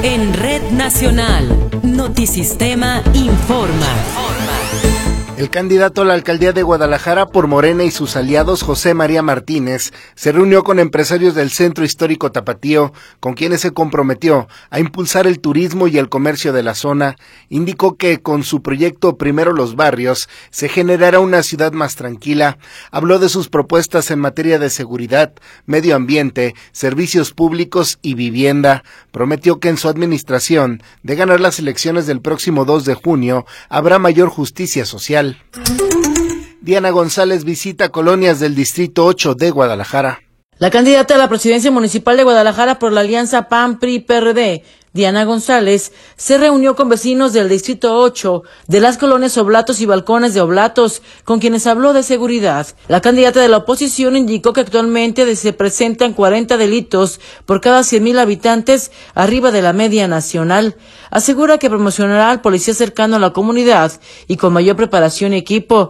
En Red Nacional, Notisistema informa. El candidato a la alcaldía de Guadalajara por Morena y sus aliados, José María Martínez, se reunió con empresarios del Centro Histórico Tapatío, con quienes se comprometió a impulsar el turismo y el comercio de la zona. Indicó que con su proyecto Primero los Barrios se generará una ciudad más tranquila. Habló de sus propuestas en materia de seguridad, medio ambiente, servicios públicos y vivienda. Prometió que en su administración, de ganar las elecciones del próximo 2 de junio, habrá mayor justicia social. Diana González visita colonias del Distrito 8 de Guadalajara. La candidata a la presidencia municipal de Guadalajara por la alianza PAN-PRI-PRD, Diana González, se reunió con vecinos del Distrito 8 de las colonias Oblatos y Balcones de Oblatos, con quienes habló de seguridad. La candidata de la oposición indicó que actualmente se presentan 40 delitos por cada 100,000 habitantes, arriba de la media nacional. Asegura que promocionará al policía cercano a la comunidad y con mayor preparación y equipo.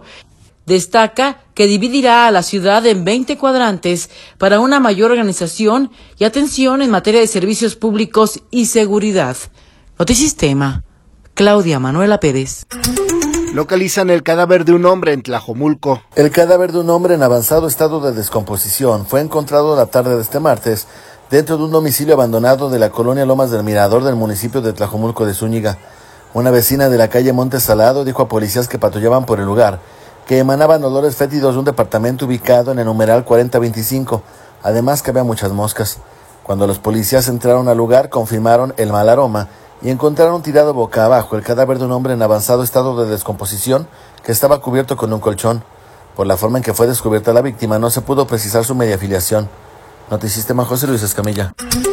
Destaca que dividirá a la ciudad en 20 cuadrantes para una mayor organización y atención en materia de servicios públicos y seguridad. Notisistema, Claudia Manuela Pérez. Localizan el cadáver de un hombre en Tlajomulco. El cadáver de un hombre en avanzado estado de descomposición fue encontrado la tarde de este martes dentro de un domicilio abandonado de la colonia Lomas del Mirador del municipio de Tlajomulco de Zúñiga. Una vecina de la calle Monte Salado dijo a policías que patrullaban por el lugar que emanaban olores fétidos de un departamento ubicado en el numeral 4025, además que había muchas moscas. Cuando los policías entraron al lugar, confirmaron el mal aroma y encontraron tirado boca abajo el cadáver de un hombre en avanzado estado de descomposición que estaba cubierto con un colchón. Por la forma en que fue descubierta la víctima, no se pudo precisar su media afiliación. Notisistema, José Luis Escamilla.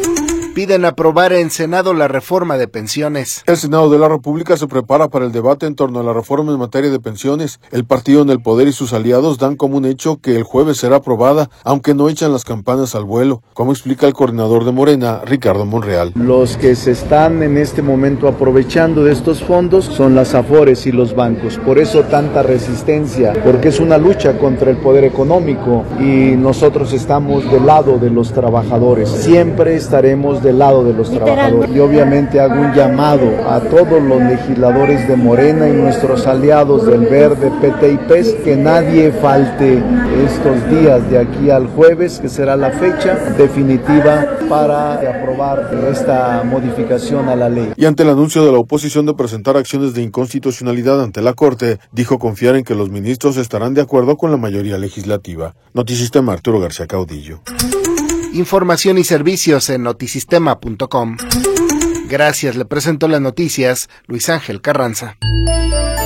Piden aprobar en Senado la reforma de pensiones. El Senado de la República se prepara para el debate en torno a la reforma en materia de pensiones. El partido en el poder y sus aliados dan como un hecho que el jueves será aprobada, aunque no echan las campanas al vuelo, como explica el coordinador de Morena, Ricardo Monreal. Los que se están en este momento aprovechando de estos fondos son las Afores y los bancos. Por eso tanta resistencia, porque es una lucha contra el poder económico y nosotros estamos del lado de los trabajadores. Siempre estaremos del lado de los trabajadores. Y obviamente hago un llamado a todos los legisladores de Morena y nuestros aliados del Verde, PT y PES, que nadie falte estos días de aquí al jueves, que será la fecha definitiva para aprobar esta modificación a la ley. Y ante el anuncio de la oposición de presentar acciones de inconstitucionalidad ante la Corte, dijo confiar en que los ministros estarán de acuerdo con la mayoría legislativa. Notisistema, Arturo García Caudillo. Información y servicios en notisistema.com. Gracias, le presento las noticias Luis Ángel Carranza.